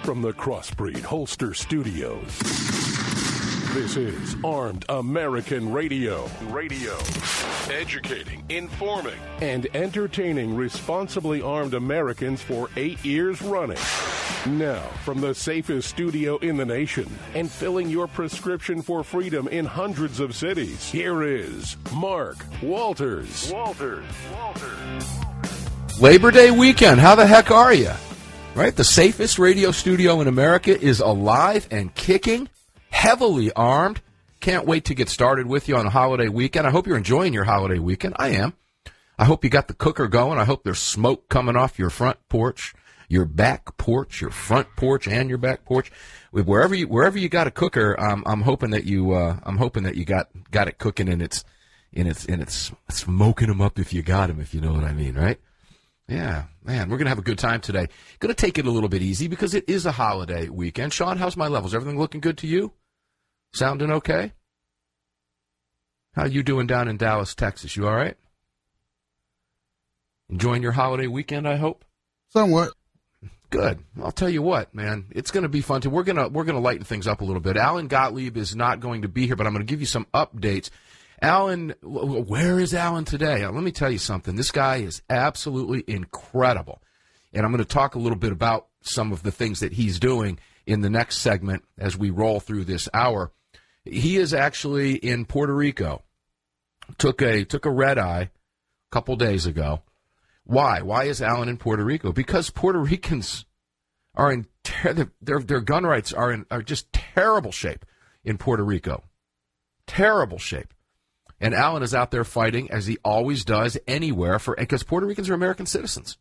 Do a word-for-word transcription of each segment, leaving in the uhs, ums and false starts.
From the Crossbreed Holster Studios, this is Armed American Radio. Radio. Educating, informing, and entertaining responsibly armed Americans for eight years running. Now, from the safest studio in the nation and filling your prescription for freedom in hundreds of cities, here is Mark Walters. Walters. Walters. Labor Day weekend. How the heck are you? Right? The safest radio studio in America is alive and kicking, heavily armed. Can't wait to get started with you on a holiday weekend. I hope you're enjoying your holiday weekend. I am. I hope you got the cooker going. I hope there's smoke coming off your front porch, your back porch, your front porch, and your back porch. Wherever you wherever you got a cooker, um, I'm hoping that you uh, I'm hoping that you got got it cooking and it's and it's and it's smoking them up if you got them, if you know what I mean, right? Yeah, man, we're going to have a good time today. Going to take it a little bit easy because it is a holiday weekend. Sean, how's my levels? Everything looking good to you? Sounding okay? How you doing down in Dallas, Texas? You all right? Enjoying your holiday weekend, I hope? Somewhat. Good. I'll tell you what, man, it's going to be fun too. We're going to we're going to lighten things up a little bit. Alan Gottlieb is not going to be here, but I'm going to give you some updates. Alan, where is Alan today? Let me tell you something. This guy is absolutely incredible. And I'm going to talk a little bit about some of the things that he's doing in the next segment as we roll through this hour. He is actually in Puerto Rico. Took a took a red eye a couple days ago. Why? Why is Alan in Puerto Rico? Because Puerto Ricans are in ter- their their gun rights are in are just terrible shape in Puerto Rico. Terrible shape. And Alan is out there fighting, as he always does, anywhere, for because Puerto Ricans are American citizens.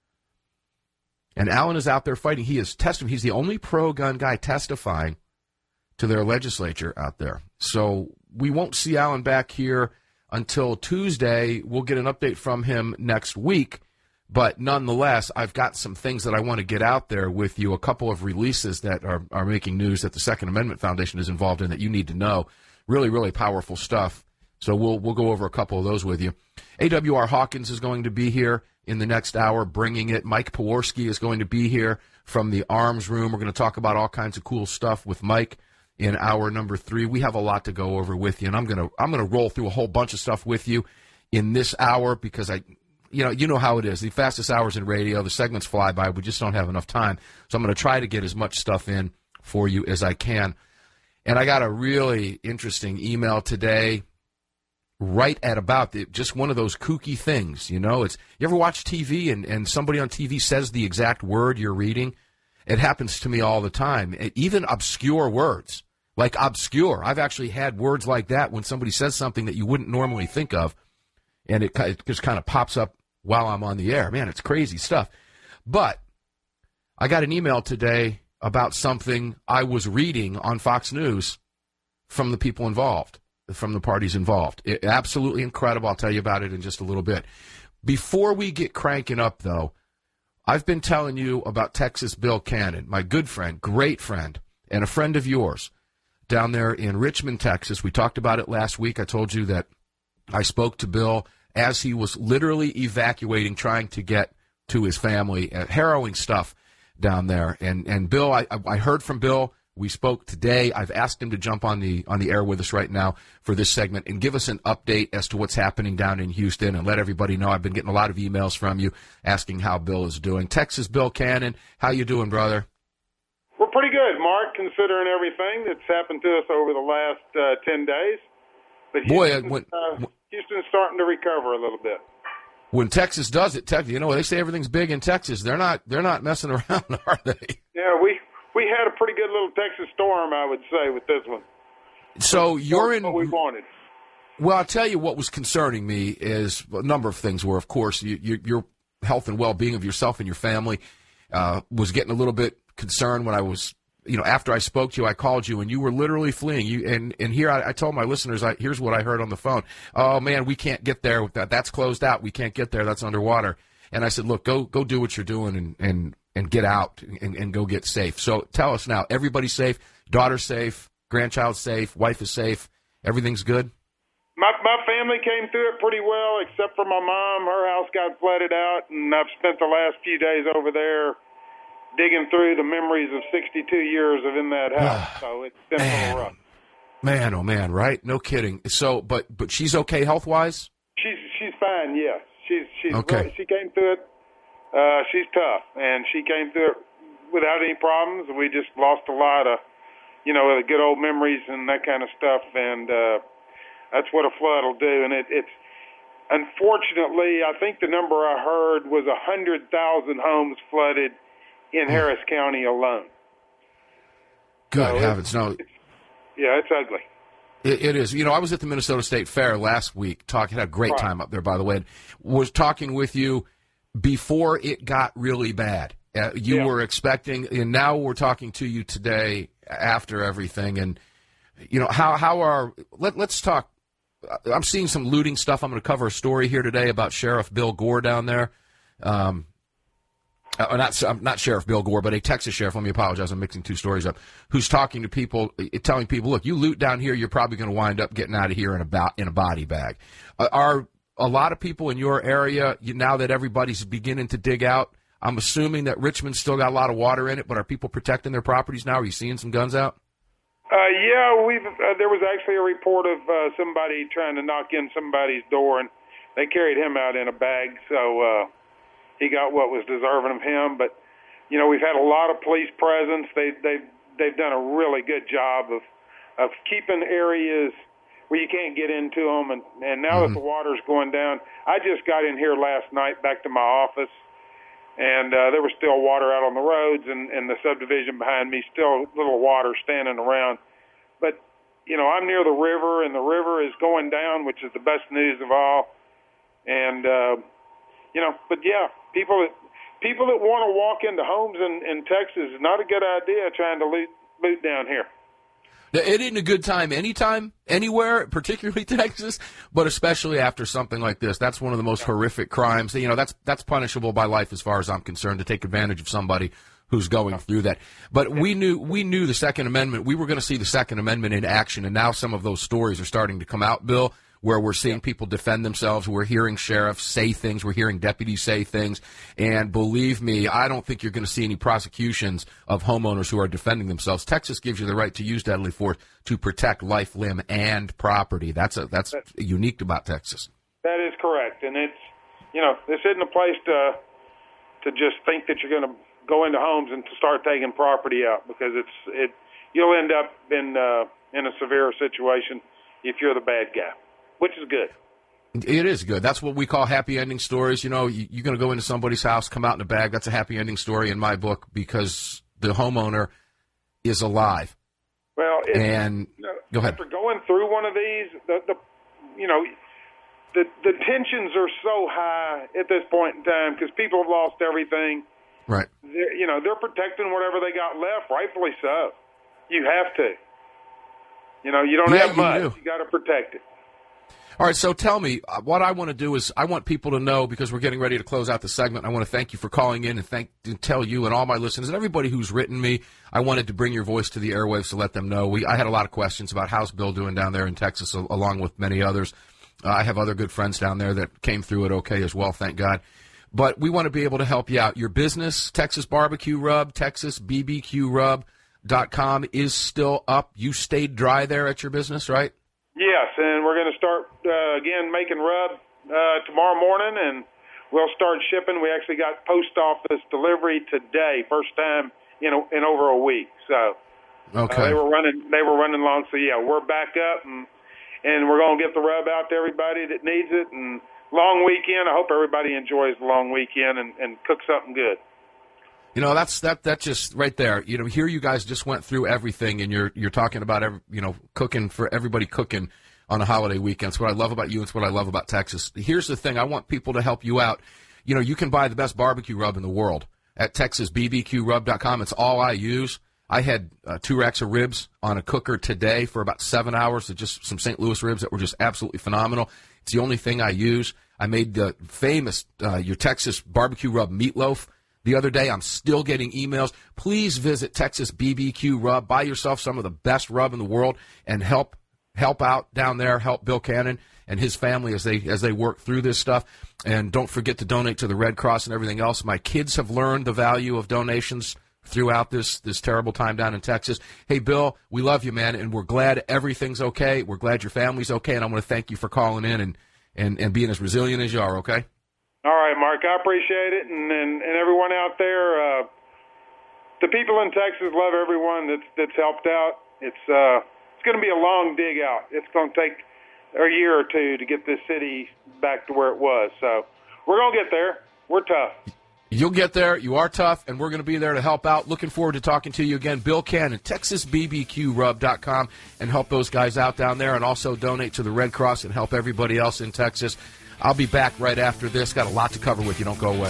And Alan is out there fighting. He is testifying. He's the only pro-gun guy testifying to their legislature out there. So we won't see Alan back here until Tuesday. We'll get an update from him next week. But nonetheless, I've got some things that I want to get out there with you, a couple of releases that are, are making news that the Second Amendment Foundation is involved in that you need to know. Really, really powerful stuff. So we'll we'll go over a couple of those with you. A W R Hawkins is going to be here in the next hour, bringing it. Mike Pewarski is going to be here from the Arms Room. We're going to talk about all kinds of cool stuff with Mike in hour number three. We have a lot to go over with you, and I'm gonna I'm gonna roll through a whole bunch of stuff with you in this hour because I, you know, you know how it is. The fastest hours in radio, the segments fly by. We just don't have enough time, so I'm going to try to get as much stuff in for you as I can. And I got a really interesting email today. Right at about the, just one of those kooky things, you know. It's you ever watch T V and, and somebody on T V says the exact word you're reading? It happens to me all the time. It, even obscure words, like obscure. I've actually had words like that when somebody says something that you wouldn't normally think of, and it, it just kind of pops up while I'm on the air. Man, it's crazy stuff. But I got an email today about something I was reading on Fox News from the people involved. From the parties involved. It, absolutely incredible. I'll tell you about it in just a little bit. Before we get cranking up, though, I've been telling you about Texas Bill Cannon, my good friend, great friend, and a friend of yours down there in Richmond, Texas. We talked about it last week. I told you that I spoke to Bill as he was literally evacuating, trying to get to his family. Uh, harrowing stuff down there. And, and Bill, I, I heard from Bill. We spoke today. I've asked him to jump on the on the air with us right now for this segment and give us an update as to what's happening down in Houston and let everybody know. I've been getting a lot of emails from you asking how Bill is doing. Texas Bill Cannon, how you doing, brother? We're pretty good, Mark, considering everything that's happened to us over the last uh, ten days. But Boy, Houston's, when, uh, Houston's starting to recover a little bit. When Texas does it, Texas, you know, they say everything's big in Texas. They're not. They're not messing around, are they? Yeah, we. We had a pretty good little Texas storm, I would say, with this one. So you're in. What we wanted. Well, I'll tell you what was concerning me is a number of things were, of course, you, you, your health and well-being of yourself and your family uh, was getting a little bit concerned when I was, you know, after I spoke to you, I called you, and you were literally fleeing. You And, and here I, I told my listeners, I, here's what I heard on the phone. Oh, man, we can't get there. That, that's closed out. We can't get there. That's underwater. And I said, look, go go do what you're doing and, and, and get out and, and go get safe. So tell us now, everybody's safe, daughter's safe, grandchild's safe, wife is safe, everything's good? My my family came through it pretty well, except for my mom. Her house got flooded out, and I've spent the last few days over there digging through the memories of sixty-two years of in that house. So it's been a little rough. Man, oh man, right? No kidding. So, but but she's okay health wise. She's she's fine. Yes, she's she's okay. Really, she came through it. Uh, she's tough, and she came through it without any problems. We just lost a lot of, you know, the good old memories and that kind of stuff, and uh, that's what a flood will do. And it, it's unfortunately, I think the number I heard was a hundred thousand homes flooded in Harris County alone. Good so heavens, it's, no. It's, yeah, it's ugly. It, it is. You know, I was at the Minnesota State Fair last week. Talking, had a great right. time up there, by the way. And was talking with you before it got really bad. Uh, you yeah. were expecting, and now we're talking to you today after everything. And you know how how are let let's talk. I'm seeing some looting stuff. I'm going to cover a story here today about Sheriff Bill Gore down there. Um, uh, not not Sheriff Bill Gore, but a Texas sheriff. Let me apologize. I'm mixing two stories up. Who's talking to people, telling people, look, you loot down here, you're probably going to wind up getting out of here in a bo- in a body bag. Uh, are a lot of people in your area, you, now that everybody's beginning to dig out, I'm assuming that Richmond's still got a lot of water in it, but are people protecting their properties now? Are you seeing some guns out? Uh, yeah, we've. Uh, there was actually a report of uh, somebody trying to knock in somebody's door, and they carried him out in a bag, so uh, he got what was deserving of him. But you know, we've had a lot of police presence. They they they've done a really good job of of keeping areas where you can't get into them. And and now mm-hmm. that the water's going down, I just got in here last night back to my office. And uh, there was still water out on the roads, and, and the subdivision behind me, still little water standing around. But, you know, I'm near the river, and the river is going down, which is the best news of all. And, uh, you know, but, yeah, people that people that want to walk into homes in, in Texas is not a good idea trying to loot, loot down here. It isn't a good time anytime, anywhere, particularly Texas, but especially after something like this. That's one of the most horrific crimes. You know, that's that's punishable by life as far as I'm concerned, to take advantage of somebody who's going through that. But we knew we knew the Second Amendment. We were going to see the Second Amendment in action, and now some of those stories are starting to come out, Bill, where we're seeing people defend themselves. We're hearing sheriffs say things. We're hearing deputies say things. And believe me, I don't think you're going to see any prosecutions of homeowners who are defending themselves. Texas gives you the right to use deadly force to protect life, limb, and property. That's a, that's that, unique about Texas. That is correct. And it's, you know, this isn't a place to to just think that you're going to go into homes and to start taking property out, because it's it you'll end up in uh, in a severe situation if you're the bad guy. Which is good. It is good. That's what we call happy ending stories. You know, you, you're going to go into somebody's house, come out in a bag. That's a happy ending story in my book, because the homeowner is alive. Well, it, and you know, go ahead. After going through one of these, the, the you know, the the tensions are so high at this point in time because people have lost everything. Right. They're, you know, they're protecting whatever they got left, rightfully so. You have to. You know, you don't yeah, have much. You, you got to protect it. All right, so tell me, what I want to do is I want people to know, because we're getting ready to close out the segment, I want to thank you for calling in and thank and tell you and all my listeners and everybody who's written me. I wanted to bring your voice to the airwaves to let them know. We I had a lot of questions about how's Bill doing down there in Texas, along with many others. Uh, I have other good friends down there that came through it okay as well, thank God. But we want to be able to help you out. Your business, Texas Barbecue Rub, Texas B B Q Rub dot com, is still up. You stayed dry there at your business, right? Yes, and we're going to start, uh, again, making rub uh, tomorrow morning, and we'll start shipping. We actually got post office delivery today, first time in a, in over a week. So okay. uh, they were running they were running long. So, yeah, we're back up, and, and we're going to get the rub out to everybody that needs it. And long weekend, I hope everybody enjoys the long weekend and, and cook something good. You know, that's that that just right there. You know, here you guys just went through everything, and you're you're talking about every, you know, cooking for everybody, cooking on a holiday weekend. It's what I love about you. It's what I love about Texas. Here's the thing: I want people to help you out. You know, you can buy the best barbecue rub in the world at Texas B B Q Rub dot com. It's all I use. I had uh, two racks of ribs on a cooker today for about seven hours. Of just some Saint Louis ribs that were just absolutely phenomenal. It's the only thing I use. I made the famous uh, your Texas barbecue rub meatloaf the other day. I'm still getting emails. Please visit Texas B B Q Rub. Buy yourself some of the best rub in the world and help help out down there. Help Bill Cannon and his family as they as they work through this stuff. And don't forget to donate to the Red Cross and everything else. My kids have learned the value of donations throughout this this terrible time down in Texas. Hey, Bill, we love you, man, and we're glad everything's okay. We're glad your family's okay, and I want to thank you for calling in and, and, and being as resilient as you are, okay? All right, Mark, I appreciate it, and and, and everyone out there, uh, the people in Texas love everyone that's that's helped out. It's uh, it's going to be a long dig out. It's going to take a year or two to get this city back to where it was. So we're going to get there. We're tough. You'll get there. You are tough, and we're going to be there to help out. Looking forward to talking to you again. Bill Cannon, Texas B B Q Rub dot com, and help those guys out down there, and also donate to the Red Cross and help everybody else in Texas. I'll be back right after this. Got a lot to cover with you. Don't go away.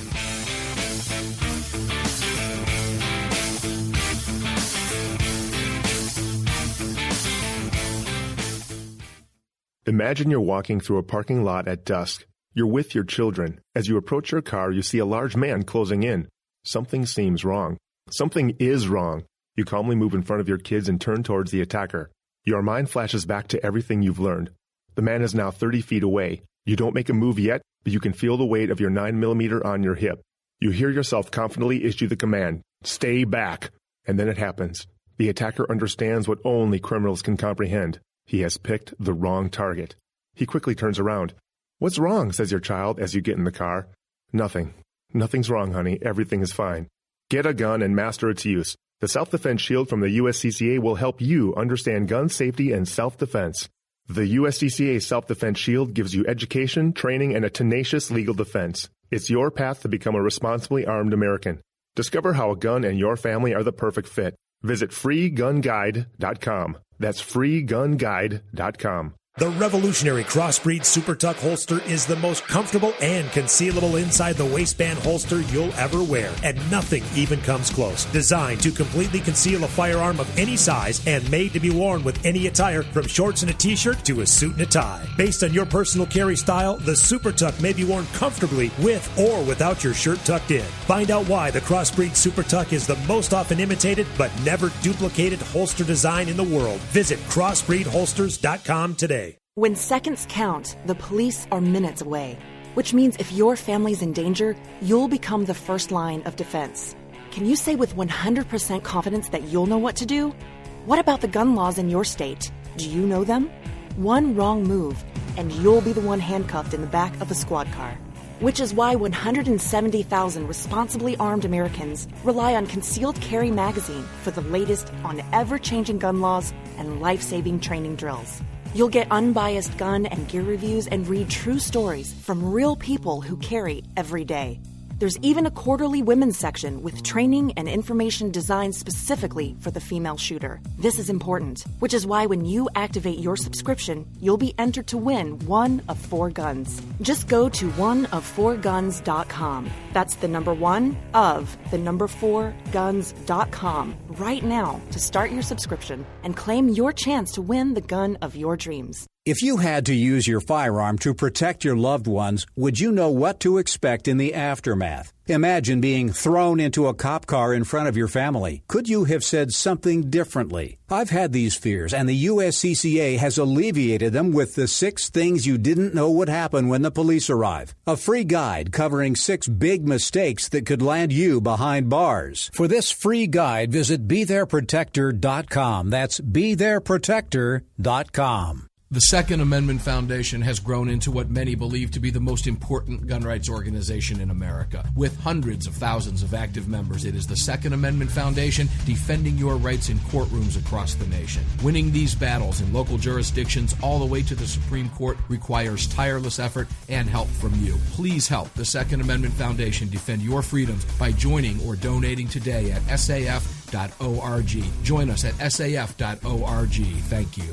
Imagine you're walking through a parking lot at dusk. You're with your children. As you approach your car, you see a large man closing in. Something seems wrong. Something is wrong. You calmly move in front of your kids and turn towards the attacker. Your mind flashes back to everything you've learned. The man is now thirty feet away. You don't make a move yet, but you can feel the weight of your nine millimeter on your hip. You hear yourself confidently issue the command, "Stay back." And then it happens. The attacker understands what only criminals can comprehend. He has picked the wrong target. He quickly turns around. "What's wrong?" says your child as you get in the car. "Nothing. Nothing's wrong, honey. Everything is fine." Get a gun and master its use. The Self-Defense Shield from the U S C C A will help you understand gun safety and self-defense. The U S C C A Self-Defense Shield gives you education, training, and a tenacious legal defense. It's your path to become a responsibly armed American. Discover how a gun and your family are the perfect fit. Visit free gun guide dot com. That's free gun guide dot com. The revolutionary Crossbreed Super Tuck holster is the most comfortable and concealable inside the waistband holster you'll ever wear, and nothing even comes close. Designed to completely conceal a firearm of any size and made to be worn with any attire, from shorts and a t-shirt to a suit and a tie. Based on your personal carry style, the Super Tuck may be worn comfortably with or without your shirt tucked in. Find out why the Crossbreed Super Tuck is the most often imitated but never duplicated holster design in the world. Visit crossbreed holsters dot com today. When seconds count, the police are minutes away, which means if your family's in danger, you'll become the first line of defense. Can you say with one hundred percent confidence that you'll know what to do? What about the gun laws in your state? Do you know them? One wrong move, and you'll be the one handcuffed in the back of a squad car. Which is why one hundred seventy thousand responsibly armed Americans rely on Concealed Carry Magazine for the latest on ever-changing gun laws and life-saving training drills. You'll get unbiased gun and gear reviews and read true stories from real people who carry every day. There's even a quarterly women's section with training and information designed specifically for the female shooter. This is important, which is why when you activate your subscription, you'll be entered to win one of four guns. Just go to one of four guns dot com. That's the number one of the number four guns dot com right now to start your subscription and claim your chance to win the gun of your dreams. If you had to use your firearm to protect your loved ones, would you know what to expect in the aftermath? Imagine being thrown into a cop car in front of your family. Could you have said something differently? I've had these fears, and the U S C C A has alleviated them with the six things you didn't know would happen when the police arrive. A free guide covering six big mistakes that could land you behind bars. For this free guide, visit be there protector dot com. That's be there protector dot com. The Second Amendment Foundation has grown into what many believe to be the most important gun rights organization in America. With hundreds of thousands of active members, it is the Second Amendment Foundation defending your rights in courtrooms across the nation. Winning these battles in local jurisdictions all the way to the Supreme Court requires tireless effort and help from you. Please help the Second Amendment Foundation defend your freedoms by joining or donating today at S A F dot org. Join us at S A F dot org. Thank you.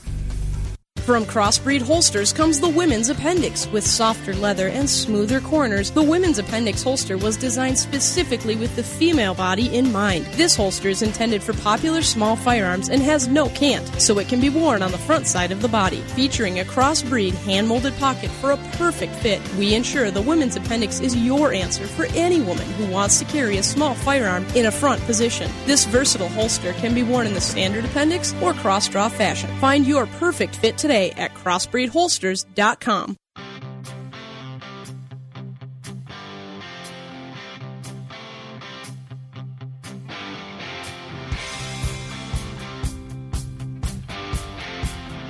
From Crossbreed Holsters comes the Women's Appendix. With softer leather and smoother corners, the Women's Appendix holster was designed specifically with the female body in mind. This holster is intended for popular small firearms and has no cant, so it can be worn on the front side of the body. Featuring a crossbreed hand-molded pocket for a perfect fit, we ensure the Women's Appendix is your answer for any woman who wants to carry a small firearm in a front position. This versatile holster can be worn in the standard appendix or cross-draw fashion. Find your perfect fit today at crossbreed holsters dot com.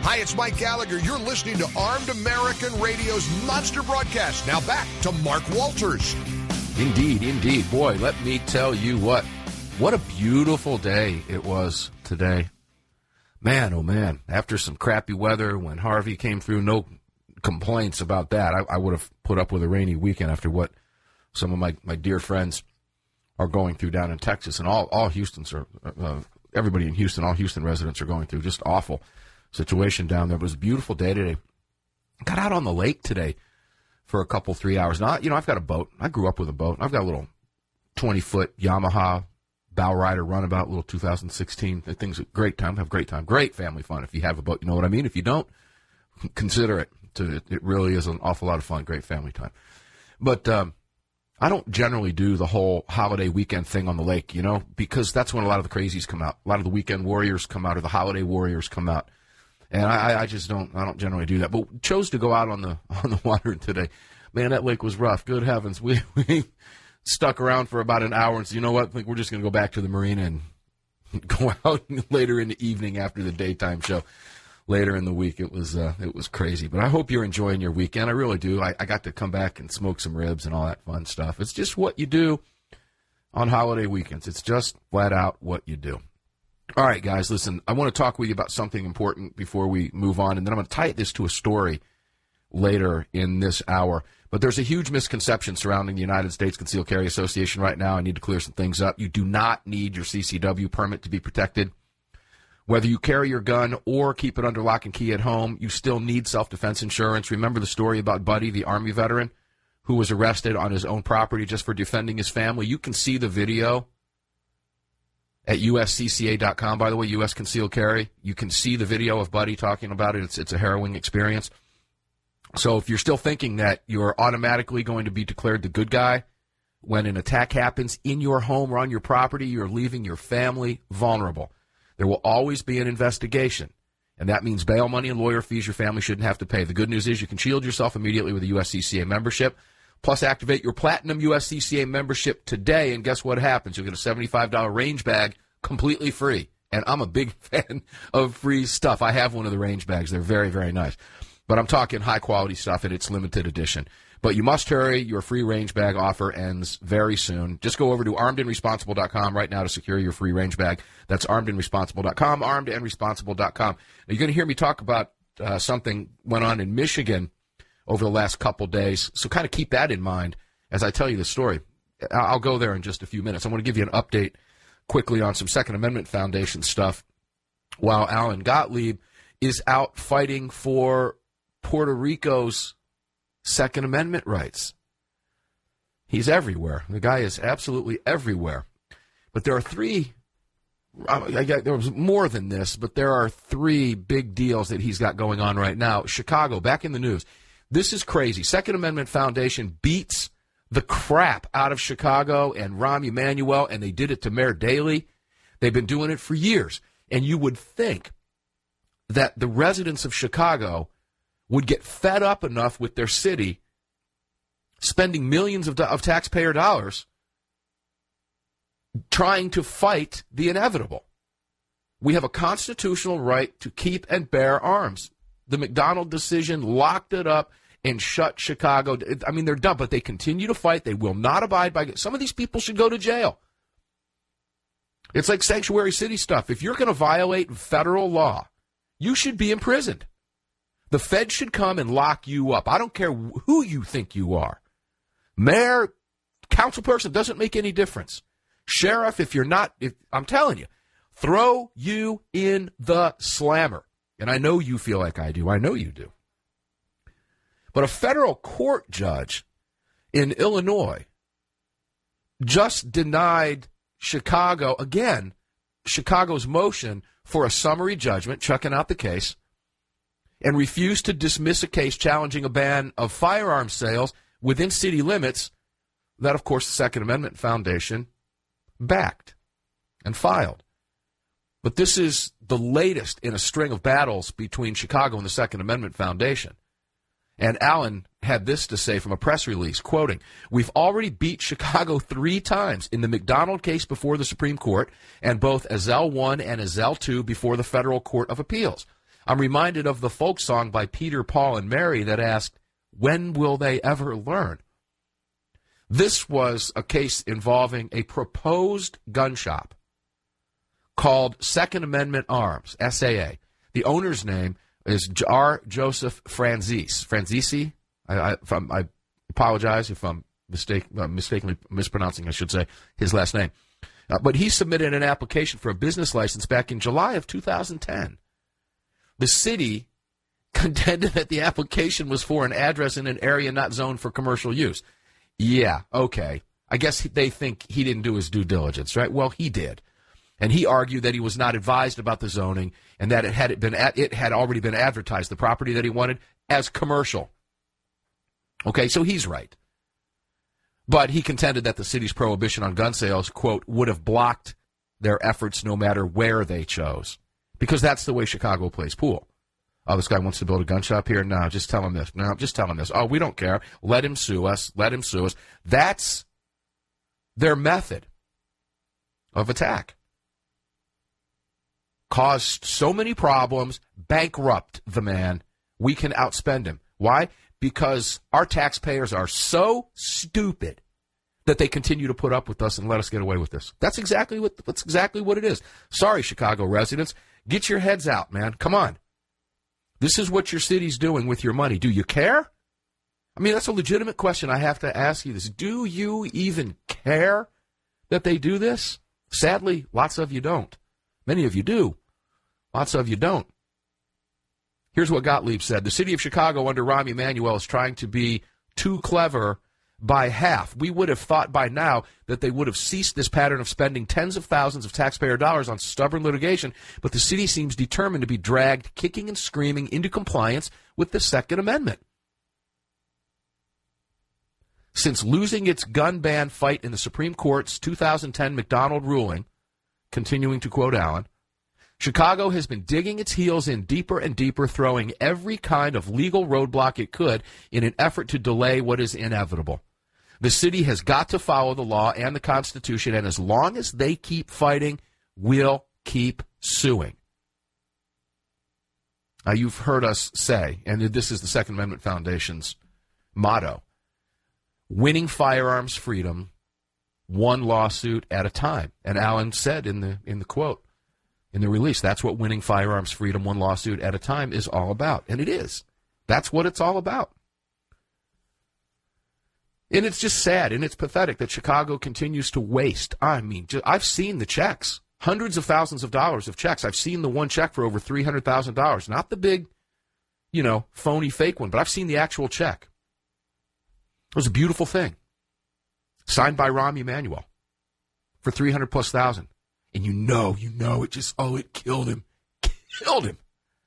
Hi, it's Mike Gallagher. You're listening to Armed American Radio's Monster Broadcast. Now back to Mark Walters. Indeed, indeed. Boy, let me tell you what. What a beautiful day it was today. Man, oh man. After some crappy weather, when Harvey came through, no complaints about that. I, I would have put up with a rainy weekend after what some of my, my dear friends are going through down in Texas. And all, all Houston's are, uh, everybody in Houston, all Houston residents are going through just awful situation down there. But it was a beautiful day today. Got out on the lake today for a couple, three hours. Now, you know, I've got a boat. I grew up with a boat. I've got a little twenty-foot Yamaha bow rider runabout, little two thousand sixteen. The thing's a great time. Have a great time. Great family fun if you have a boat. You know what I mean? If you don't, consider it. It really is an awful lot of fun. Great family time. But um, I don't generally do the whole holiday weekend thing on the lake, you know, because that's when a lot of the crazies come out. A lot of the weekend warriors come out, or the holiday warriors come out. And I, I just don't, I don't generally do that. But chose to go out on the on the water today. Man, that lake was rough. Good heavens, we we stuck around for about an hour and said, you know what? I think we're just going to go back to the marina and go out later in the evening after the daytime show. Later in the week, it was uh, it was crazy. But I hope you're enjoying your weekend. I really do. I, I got to come back and smoke some ribs and all that fun stuff. It's just what you do on holiday weekends. It's just flat out what you do. All right, guys, listen, I want to talk with you about something important before we move on, and then I'm going to tie this to a story later in this hour. But there's a huge misconception surrounding the United States Concealed Carry Association right now. I need to clear some things up. You do not need your C C W permit to be protected. Whether you carry your gun or keep it under lock and key at home, you still need self-defense insurance. Remember the story about Buddy, the Army veteran, who was arrested on his own property just for defending his family? You can see the video at U S C C A dot com, by the way, U S Concealed Carry. You can see the video of Buddy talking about it. It's, it's a harrowing experience. So if you're still thinking that you're automatically going to be declared the good guy when an attack happens in your home or on your property, you're leaving your family vulnerable. There will always be an investigation, and that means bail money and lawyer fees your family shouldn't have to pay. The good news is you can shield yourself immediately with a U S C C A membership. Plus, activate your Platinum U S C C A membership today, and guess what happens? You'll get a seventy-five dollars range bag completely free. And I'm a big fan of free stuff. I have one of the range bags. They're very, very nice. But I'm talking high-quality stuff, and it's limited edition. But you must hurry. Your free range bag offer ends very soon. Just go over to armed and responsible dot com right now to secure your free range bag. That's armed and responsible dot com, armed and responsible dot com. Now, you're going to hear me talk about uh, something went on in Michigan over the last couple days, so kind of keep that in mind as I tell you the story. I'll go there in just a few minutes. I want to give you an update quickly on some Second Amendment Foundation stuff while Alan Gottlieb is out fighting for Puerto Rico's Second Amendment rights. He's everywhere. The guy is absolutely everywhere. But there are three, I got, there was more than this, but there are three big deals that he's got going on right now. Chicago, back in the news. This is crazy. Second Amendment Foundation beats the crap out of Chicago and Rahm Emanuel, and they did it to Mayor Daley. They've been doing it for years. And you would think that the residents of Chicago would get fed up enough with their city spending millions of, do- of taxpayer dollars trying to fight the inevitable. We have a constitutional right to keep and bear arms. The McDonald decision locked it up and shut Chicago. I mean, they're done, but they continue to fight. They will not abide by it. Some of these people should go to jail. It's like sanctuary city stuff. If you're going to violate federal law, you should be imprisoned. The Fed should come and lock you up. I don't care who you think you are. Mayor, council person, doesn't make any difference. Sheriff, if you're not, if, I'm telling you, throw you in the slammer. And I know you feel like I do. I know you do. But a federal court judge in Illinois just denied Chicago, again, Chicago's motion for a summary judgment, checking out the case, and refused to dismiss a case challenging a ban of firearms sales within city limits that, of course, the Second Amendment Foundation backed and filed. But this is the latest in a string of battles between Chicago and the Second Amendment Foundation. And Allen had this to say from a press release, quoting, "We've already beat Chicago three times in the McDonald case before the Supreme Court and both Ezell one and Ezell two before the Federal Court of Appeals. I'm reminded of the folk song by Peter, Paul, and Mary that asked, when will they ever learn? This was a case involving a proposed gun shop called Second Amendment Arms, S A A. The owner's name is R. Joseph Franzese. Franzese? I, I, if I'm, I apologize if I'm mistake, uh, mistakenly mispronouncing, I should say, his last name. Uh, but he submitted an application for a business license back in July of two thousand ten. The city contended that the application was for an address in an area not zoned for commercial use. Yeah, okay. I guess they think he didn't do his due diligence, right? Well, he did. And he argued that he was not advised about the zoning and that it had been it had already been advertised, the property that he wanted, as commercial. Okay, so he's right. But he contended that the city's prohibition on gun sales, quote, would have blocked their efforts no matter where they chose. Because that's the way Chicago plays pool. Oh, this guy wants to build a gun shop here? No, just tell him this. No, just tell him this. Oh, we don't care. Let him sue us. Let him sue us. That's their method of attack. Caused so many problems, bankrupt the man, we can outspend him. Why? Because our taxpayers are so stupid that they continue to put up with us and let us get away with this. That's exactly what that's exactly what it is. Sorry, Chicago residents. Get your heads out, man. Come on. This is what your city's doing with your money. Do you care? I mean, that's a legitimate question I have to ask you this. Do you even care that they do this? Sadly, lots of you don't. Many of you do. Lots of you don't. Here's what Gottlieb said. The city of Chicago under Rahm Emanuel is trying to be too clever by half. We would have thought by now that they would have ceased this pattern of spending tens of thousands of taxpayer dollars on stubborn litigation, but the city seems determined to be dragged kicking and screaming into compliance with the Second Amendment. Since losing its gun ban fight in the Supreme Court's two thousand ten McDonald ruling, continuing to quote Allen, Chicago has been digging its heels in deeper and deeper, throwing every kind of legal roadblock it could in an effort to delay what is inevitable. The city has got to follow the law and the Constitution, and as long as they keep fighting, we'll keep suing. Now, you've heard us say, and this is the Second Amendment Foundation's motto, winning firearms freedom, one lawsuit at a time. And Allen said in the in the quote, in the release, that's what winning firearms freedom, one lawsuit at a time is all about. And it is. That's what it's all about. And it's just sad and it's pathetic that Chicago continues to waste. I mean, just, I've seen the checks, hundreds of thousands of dollars of checks. I've seen the one check for over three hundred thousand dollars, not the big, you know, phony fake one, but I've seen the actual check. It was a beautiful thing. Signed by Rahm Emanuel for three hundred plus thousand. And you know, you know, it just, oh, it killed him. Killed him.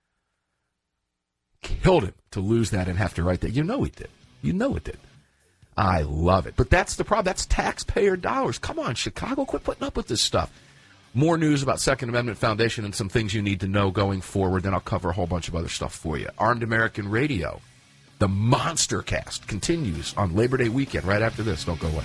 Killed him to lose that and have to write that. You know it did. You know it did. I love it. But that's the problem. That's taxpayer dollars. Come on, Chicago, quit putting up with this stuff. More news about Second Amendment Foundation and some things you need to know going forward. Then I'll cover a whole bunch of other stuff for you. Armed American Radio, the Monster Cast, continues on Labor Day weekend right after this. Don't go away.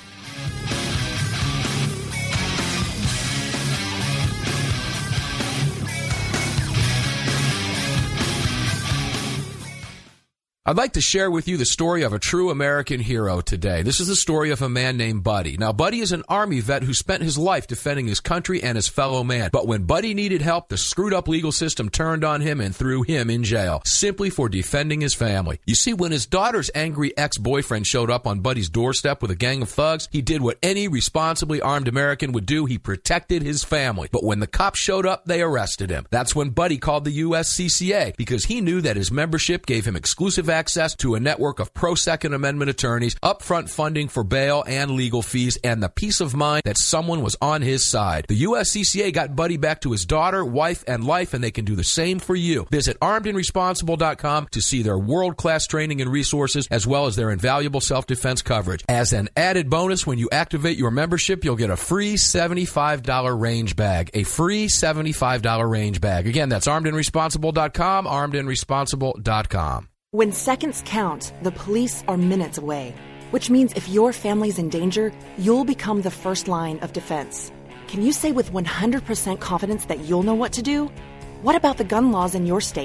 I'd like to share with you the story of a true American hero today. This is the story of a man named Buddy. Now, Buddy is an Army vet who spent his life defending his country and his fellow man. But when Buddy needed help, the screwed-up legal system turned on him and threw him in jail, simply for defending his family. You see, when his daughter's angry ex-boyfriend showed up on Buddy's doorstep with a gang of thugs, he did what any responsibly armed American would do. He protected his family. But when the cops showed up, they arrested him. That's when Buddy called the U S C C A, because he knew that his membership gave him exclusive access to a network of pro-Second Amendment attorneys, upfront funding for bail and legal fees, and the peace of mind that someone was on his side. The U S C C A got Buddy back to his daughter, wife, and life, and they can do the same for you. Visit armed and responsible dot com to see their world-class training and resources, as well as their invaluable self-defense coverage. As an added bonus, when you activate your membership, you'll get a free seventy-five dollars range bag. A free seventy-five dollars range bag. Again, that's armed and responsible dot com, armed and responsible dot com. When seconds count, the police are minutes away, which means if your family's in danger, you'll become the first line of defense. Can you say with one hundred percent confidence that you'll know what to do? What about the gun laws in your state?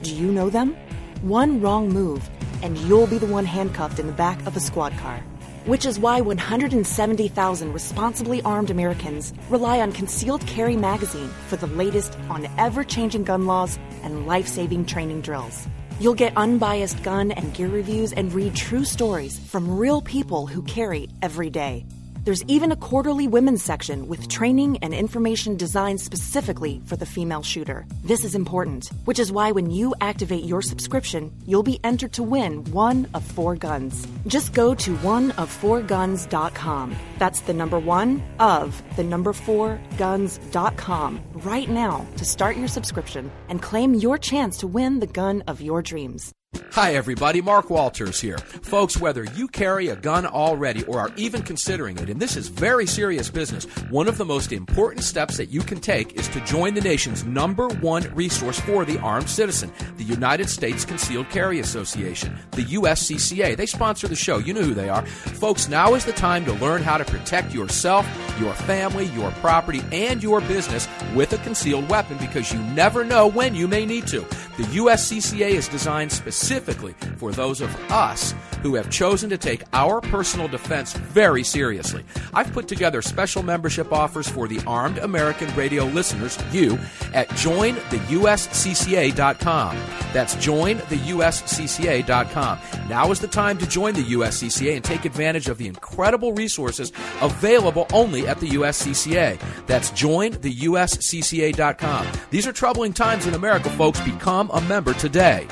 Do you know them? One wrong move, and you'll be the one handcuffed in the back of a squad car. Which is why one hundred seventy thousand responsibly armed Americans rely on Concealed Carry Magazine for the latest on ever-changing gun laws and life-saving training drills. You'll get unbiased gun and gear reviews and read true stories from real people who carry every day. There's even a quarterly women's section with training and information designed specifically for the female shooter. This is important, which is why when you activate your subscription, you'll be entered to win one of four guns. Just go to one of four guns dot com. That's the number one of the number four guns dot com right now to start your subscription and claim your chance to win the gun of your dreams. Hi, everybody. Mark Walters here. Folks, whether you carry a gun already or are even considering it, and this is very serious business, one of the most important steps that you can take is to join the nation's number one resource for the armed citizen, the United States Concealed Carry Association, the U S C C A. They sponsor the show. You know who they are. Folks, now is the time to learn how to protect yourself, your family, your property, and your business with a concealed weapon because you never know when you may need to. The U S C C A is designed specifically Specifically for those of us who have chosen to take our personal defense very seriously. I've put together special membership offers for the Armed American Radio listeners, you, at join the U S C C A dot com. That's join the U S C C A dot com. Now is the time to join the U S C C A and take advantage of the incredible resources available only at the U S C C A. That's join the U S C C A dot com. These are troubling times in America, folks. Become a member today.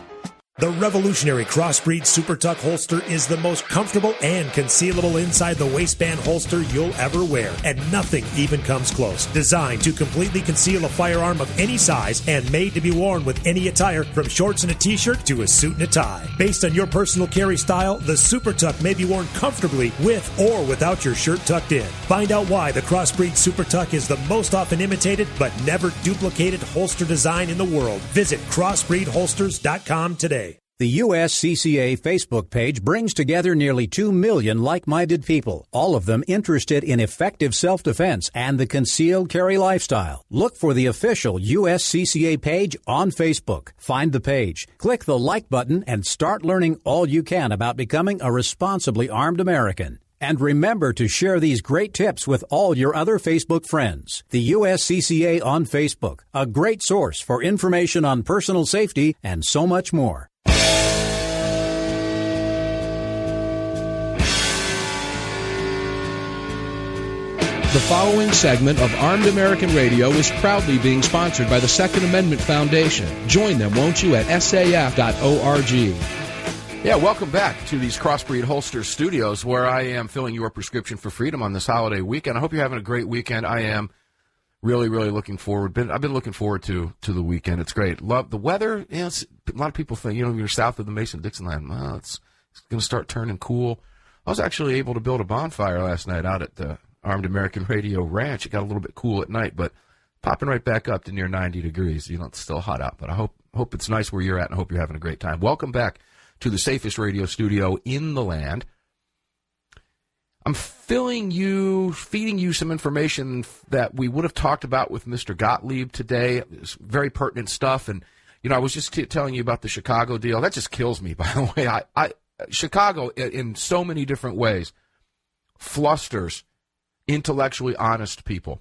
The revolutionary Crossbreed Super Tuck holster is the most comfortable and concealable inside the waistband holster you'll ever wear, and nothing even comes close. Designed to completely conceal a firearm of any size and made to be worn with any attire, from shorts and a t-shirt to a suit and a tie. Based on your personal carry style, the Super Tuck may be worn comfortably with or without your shirt tucked in. Find out why the Crossbreed Super Tuck is the most often imitated but never duplicated holster design in the world. Visit crossbreed holsters dot com today. The U S C C A Facebook page brings together nearly two million like-minded people, all of them interested in effective self-defense and the concealed carry lifestyle. Look for the official U S C C A page on Facebook. Find the page, click the like button, and start learning all you can about becoming a responsibly armed American. And remember to share these great tips with all your other Facebook friends. The U S C C A on Facebook, a great source for information on personal safety and so much more. The following segment of Armed American Radio is proudly being sponsored by the Second Amendment Foundation. Join them, won't you, at S A F dot org. Yeah, welcome back to these Crossbreed Holsters studios where I am filling your prescription for freedom on this holiday weekend. I hope you're having a great weekend. I am really, really looking forward. Been, I've been looking forward to to the weekend. It's great. Love the weather. You know, it's, a lot of people think, you know, you're south of the Mason-Dixon line. Well, it's, it's going to start turning cool. I was actually able to build a bonfire last night out at the Armed American Radio Ranch. It got a little bit cool at night, but popping right back up to near ninety degrees. You know, it's still hot out, but I hope hope it's nice where you're at, and I hope you're having a great time. Welcome back to the safest radio studio in the land. I'm filling you, feeding you some information that we would have talked about with Mister Gottlieb today. It's very pertinent stuff, and you know, I was just t- telling you about the Chicago deal. That just kills me, by the way. I, I Chicago, in so many different ways, flusters intellectually honest people.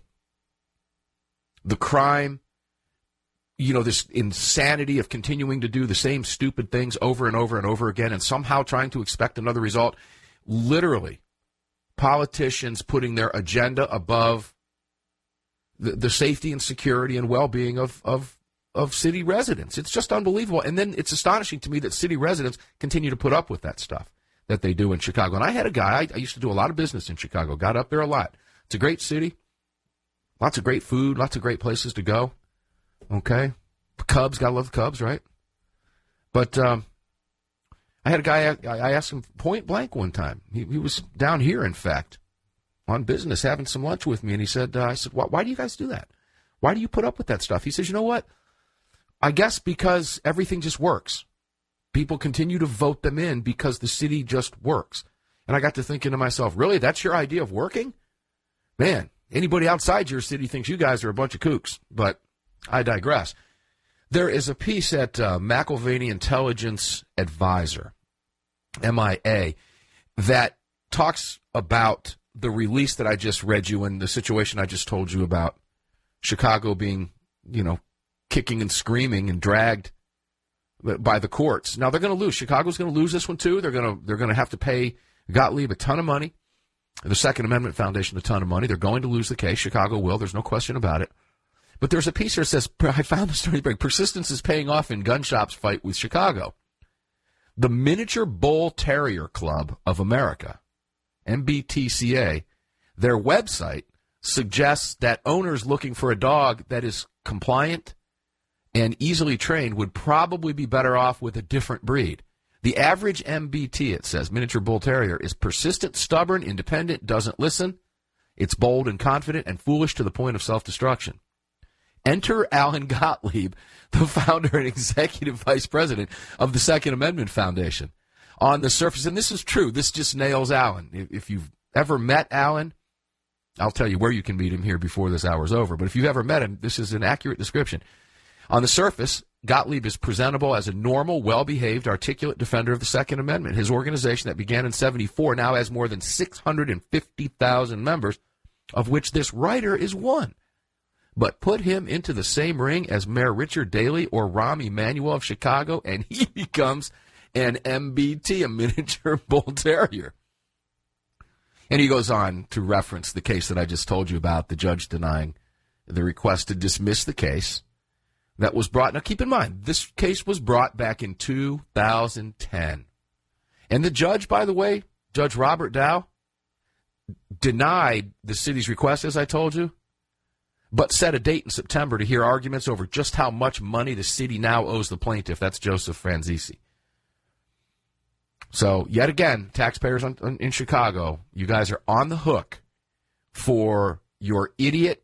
The crime, you know, this insanity of continuing to do the same stupid things over and over and over again and somehow trying to expect another result. Literally, politicians putting their agenda above the, the safety and security and well-being of, of, of city residents. It's just unbelievable. And then it's astonishing to me that city residents continue to put up with that stuff that they do in Chicago. And I had a guy, I, I used to do a lot of business in Chicago, got up there a lot. It's a great city, lots of great food, lots of great places to go. Okay? The Cubs, gotta love the Cubs, right? But um, I had a guy, I asked him point blank one time. He, he was down here, in fact, on business, having some lunch with me, and he said, uh, I said, why, why do you guys do that? Why do you put up with that stuff? He says, you know what? I guess because everything just works. People continue to vote them in because the city just works. And I got to thinking to myself, really, that's your idea of working? Man, anybody outside your city thinks you guys are a bunch of kooks, but I digress. There is a piece at uh, McIlvaney Intelligence Advisor, M I A, that talks about the release that I just read you and the situation I just told you about Chicago being, you know, kicking and screaming and dragged by the courts. Now they're going to lose. Chicago's going to lose this one too. They're going to they're going to have to pay Gottlieb a ton of money, the Second Amendment Foundation a ton of money. They're going to lose the case. Chicago will. There's no question about it. But there's a piece here that says, I found the story break. Persistence is paying off in gun shops fight with Chicago. The Miniature Bull Terrier Club of America, M B T C A, their website suggests that owners looking for a dog that is compliant and easily trained would probably be better off with a different breed. The average M B T, it says, Miniature Bull Terrier, is persistent, stubborn, independent, doesn't listen. It's bold and confident and foolish to the point of self-destruction. Enter Alan Gottlieb, the founder and executive vice president of the Second Amendment Foundation. On the surface, and this is true, this just nails Alan. If you've ever met Alan, I'll tell you where you can meet him here before this hour's over, but if you've ever met him, this is an accurate description. On the surface, Gottlieb is presentable as a normal, well-behaved, articulate defender of the Second Amendment. His organization that began in seventy-four now has more than six hundred fifty thousand members, of which this writer is one. But put him into the same ring as Mayor Richard Daley or Rahm Emanuel of Chicago, and he becomes an M B T, a Miniature Bull Terrier. And he goes on to reference the case that I just told you about, the judge denying the request to dismiss the case that was brought. Now, keep in mind, this case was brought back in two thousand ten. And the judge, by the way, Judge Robert Dow, denied the city's request, as I told you, but set a date in September to hear arguments over just how much money the city now owes the plaintiff. That's Joseph Franzese. So, yet again, taxpayers on, on, in Chicago, you guys are on the hook for your idiot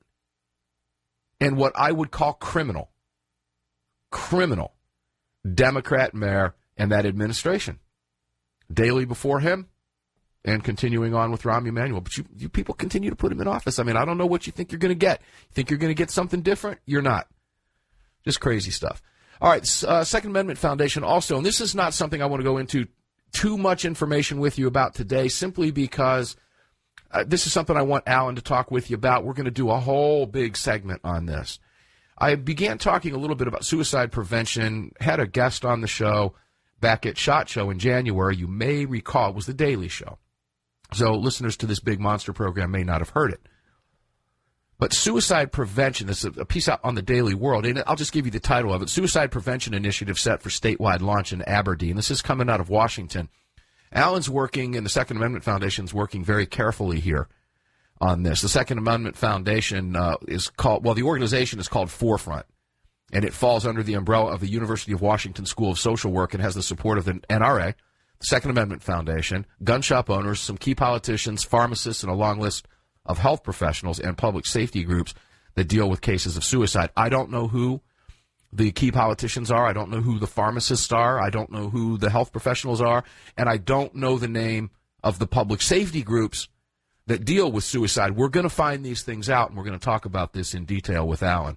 and what I would call criminal, criminal Democrat mayor and that administration. Daley before him, and continuing on with Rahm Emanuel. But you, you people continue to put him in office. I mean, I don't know what you think you're going to get. You think you're going to get something different? You're not. Just crazy stuff. All right, uh, Second Amendment Foundation also, and this is not something I want to go into too much information with you about today, simply because uh, this is something I want Alan to talk with you about. We're going to do a whole big segment on this. I began talking a little bit about suicide prevention, had a guest on the show back at SHOT Show in January. You may recall it was the Daily Show. So listeners to this big monster program may not have heard it. But suicide prevention, this is a piece out on the Daily World, and I'll just give you the title of it. Suicide Prevention Initiative set for statewide launch in Aberdeen. This is coming out of Washington. Alan's working, and the Second Amendment Foundation is working very carefully here on this. The Second Amendment Foundation uh, is called, well, the organization is called Forefront, and it falls under the umbrella of the University of Washington School of Social Work and has the support of the N R A, the Second Amendment Foundation, gun shop owners, some key politicians, pharmacists, and a long list of health professionals and public safety groups that deal with cases of suicide. I don't know who the key politicians are. I don't know who the pharmacists are. I don't know who the health professionals are. And I don't know the name of the public safety groups that deal with suicide. We're going to find these things out, and we're going to talk about this in detail with Alan.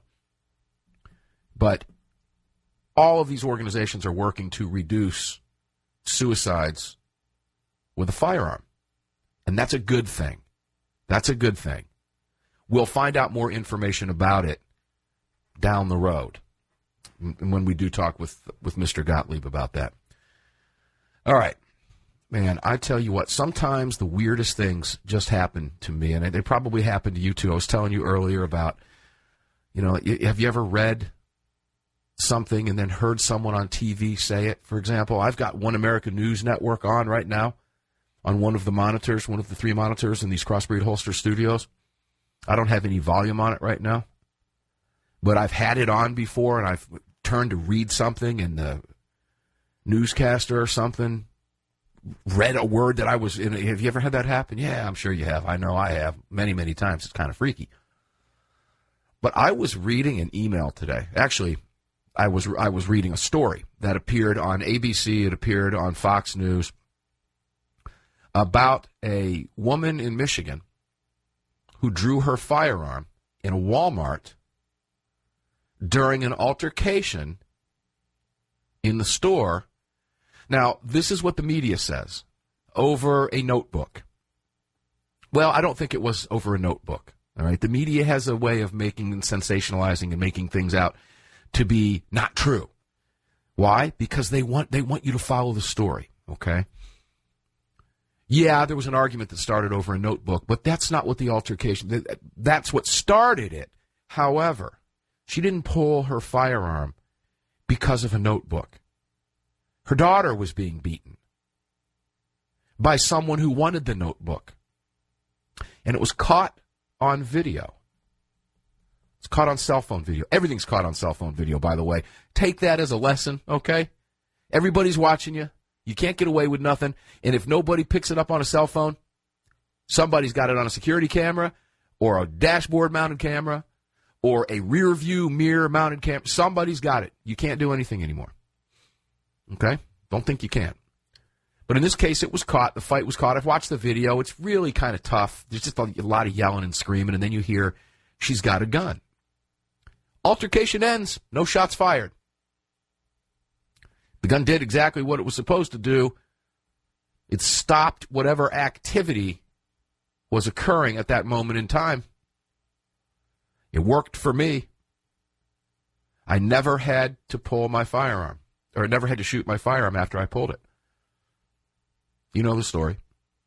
But all of these organizations are working to reduce suicides with a firearm. And that's a good thing. That's a good thing. We'll find out more information about it down the road when we do talk with, with Mister Gottlieb about that. All right. Man, I tell you what, sometimes the weirdest things just happen to me, and they probably happen to you too. I was telling you earlier about, you know, have you ever read something and then heard someone on T V say it? For example, I've got One American News Network on right now on one of the monitors, one of the three monitors in these Crossbreed Holster studios. I don't have any volume on it right now, but I've had it on before, and I've turned to read something, and the newscaster or something read a word that I was in. Have you ever had that happen? Yeah, I'm sure you have. I know I have many, many times. It's kind of freaky. But I was reading an email today. Actually, I was I was reading a story that appeared on A B C. It appeared on Fox News about a woman in Michigan who drew her firearm in a Walmart during an altercation in the store. Now, this is what the media says. Over a notebook. Well, I don't think it was over a notebook. All right. The media has a way of making and sensationalizing and making things out to be not true. Why? Because they want they want you to follow the story. Okay. Yeah, there was an argument that started over a notebook, but that's not what the altercation. That's what started it. However, she didn't pull her firearm because of a notebook. Her daughter was being beaten by someone who wanted the notebook. And it was caught on video. It's caught on cell phone video. Everything's caught on cell phone video, by the way. Take that as a lesson, okay? Everybody's watching you. You can't get away with nothing. And if nobody picks it up on a cell phone, somebody's got it on a security camera or a dashboard-mounted camera or a rear-view mirror-mounted camera. Somebody's got it. You can't do anything anymore. Okay? Don't think you can. But in this case, it was caught. The fight was caught. I've watched the video. It's really kind of tough. There's just a lot of yelling and screaming, and then you hear she's got a gun. Altercation ends. No shots fired. The gun did exactly what it was supposed to do. It stopped whatever activity was occurring at that moment in time. It worked for me. I never had to pull my firearm, or never had to shoot my firearm after I pulled it. You know the story.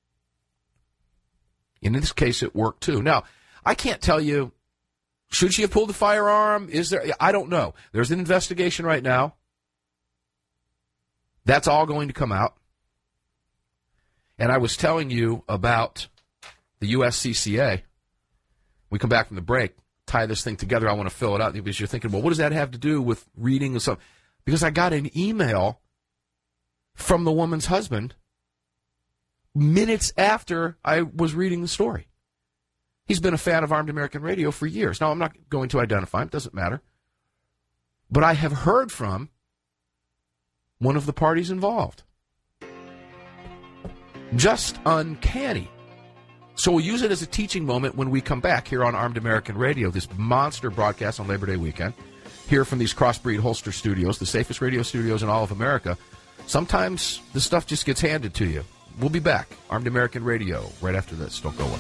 And in this case, it worked too. Now, I can't tell you, should she have pulled the firearm? Is there? I don't know. There's an investigation right now. That's all going to come out. And I was telling you about the U S C C A. We come back from the break, tie this thing together. I want to fill it out because you're thinking, well, what does that have to do with reading or something? Because I got an email from the woman's husband minutes after I was reading the story. He's been a fan of Armed American Radio for years. Now, I'm not going to identify him. It doesn't matter. But I have heard from one of the parties involved. Just uncanny. So we'll use it as a teaching moment when we come back here on Armed American Radio, this monster broadcast on Labor Day weekend, here from these Crossbreed Holster studios, the safest radio studios in all of America. Sometimes the stuff just gets handed to you. We'll be back. Armed American Radio right after this. Don't go away.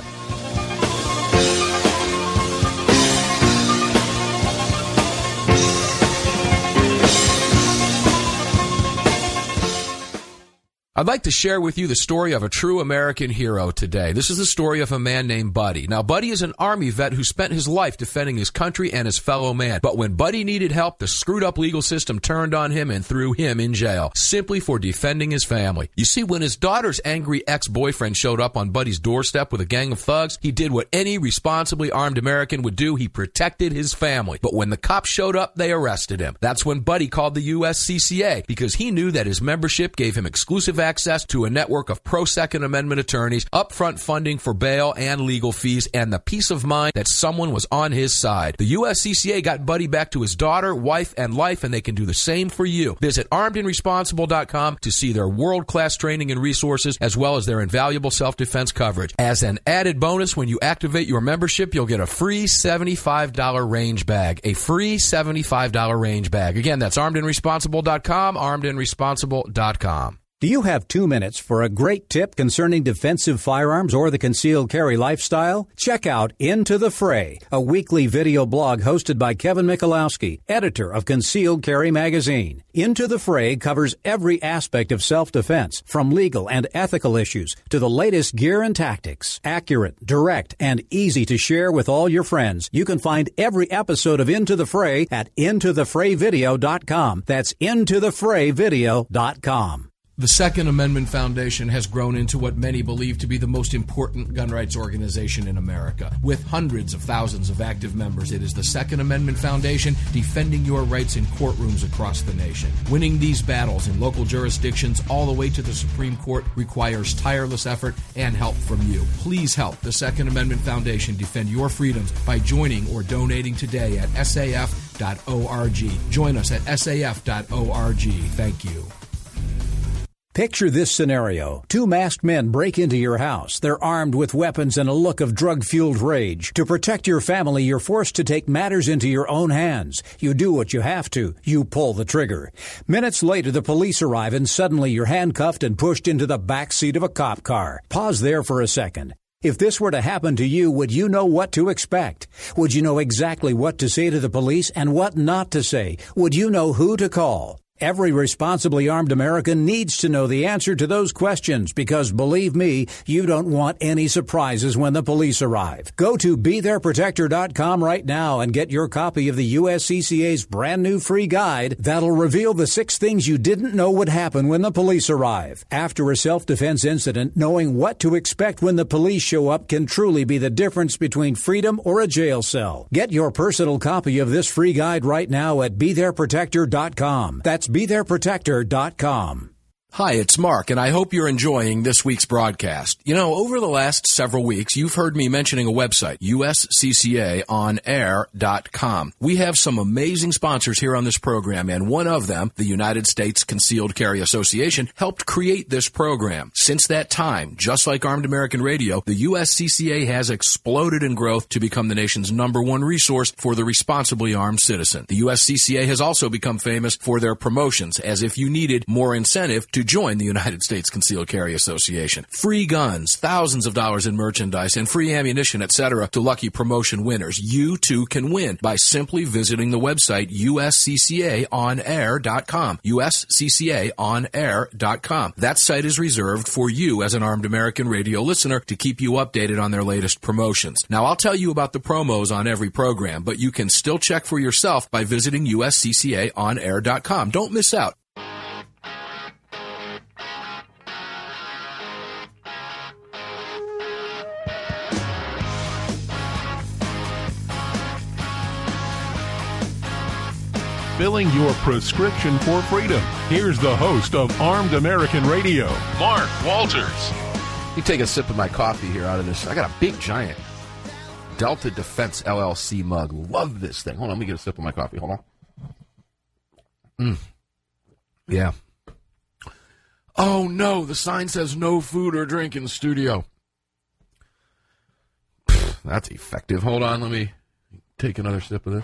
I'd like to share with you the story of a true American hero today. This is the story of a man named Buddy. Now, Buddy is an Army vet who spent his life defending his country and his fellow man. But when Buddy needed help, the screwed-up legal system turned on him and threw him in jail, simply for defending his family. You see, when his daughter's angry ex-boyfriend showed up on Buddy's doorstep with a gang of thugs, he did what any responsibly armed American would do. He protected his family. But when the cops showed up, they arrested him. That's when Buddy called the U S C C A, because he knew that his membership gave him exclusive access to a network of pro-Second Amendment attorneys, upfront funding for bail and legal fees, and the peace of mind that someone was on his side. The U S C C A got Buddy back to his daughter, wife, and life, and they can do the same for you. Visit armed and responsible dot com to see their world-class training and resources, as well as their invaluable self-defense coverage. As an added bonus, when you activate your membership, you'll get a free seventy-five dollars range bag. A free seventy-five dollars range bag. Again, that's armed and responsible dot com, armed and responsible dot com. Do you have two minutes for a great tip concerning defensive firearms or the concealed carry lifestyle? Check out Into the Fray, a weekly video blog hosted by Kevin Michalowski, editor of Concealed Carry magazine. Into the Fray covers every aspect of self-defense, from legal and ethical issues to the latest gear and tactics. Accurate, direct, and easy to share with all your friends. You can find every episode of Into the Fray at into the fray video dot com. That's into the fray video dot com. The Second Amendment Foundation has grown into what many believe to be the most important gun rights organization in America. With hundreds of thousands of active members, it is the Second Amendment Foundation defending your rights in courtrooms across the nation. Winning these battles in local jurisdictions all the way to the Supreme Court requires tireless effort and help from you. Please help the Second Amendment Foundation defend your freedoms by joining or donating today at S A F dot org. Join us at S A F dot org. Thank you. Picture this scenario. Two masked men break into your house. They're armed with weapons and a look of drug-fueled rage. To protect your family, you're forced to take matters into your own hands. You do what you have to. You pull the trigger. Minutes later, the police arrive and suddenly you're handcuffed and pushed into the back seat of a cop car. Pause there for a second. If this were to happen to you, would you know what to expect? Would you know exactly what to say to the police and what not to say? Would you know who to call? Every responsibly armed American needs to know the answer to those questions because, believe me, you don't want any surprises when the police arrive. Go to be there protector dot com right now and get your copy of the U S C C A's brand new free guide that'll reveal the six things you didn't know would happen when the police arrive. After a self-defense incident, knowing what to expect when the police show up can truly be the difference between freedom or a jail cell. Get your personal copy of this free guide right now at be there protector dot com. That's be there protector dot com. Hi, it's Mark, and I hope you're enjoying this week's broadcast. You know, over the last several weeks, you've heard me mentioning a website, U S C C A on air dot com. We have some amazing sponsors here on this program, and one of them, the United States Concealed Carry Association, helped create this program. Since that time, just like Armed American Radio, the U S C C A has exploded in growth to become the nation's number one resource for the responsibly armed citizen. The U S C C A has also become famous for their promotions, as if you needed more incentive to join the United States Concealed Carry Association. Free guns, thousands of dollars in merchandise, and free ammunition, et cetera to lucky promotion winners. You too can win by simply visiting the website U S C C A on air dot com. U S C C A on air dot com. That site is reserved for you as an Armed American Radio listener to keep you updated on their latest promotions. Now, I'll tell you about the promos on every program, but you can still check for yourself by visiting U S C C A on air dot com. Don't miss out. Filling your prescription for freedom. Here's the host of Armed American Radio, Mark Walters. You take a sip of my coffee here out of this. I got a big, giant Delta Defense L L C mug. Love this thing. Hold on, let me get a sip of my coffee. Hold on. Mm. Yeah. Oh, no, the sign says no food or drink in the studio. Pfft, that's effective. Hold on, let me take another sip of this.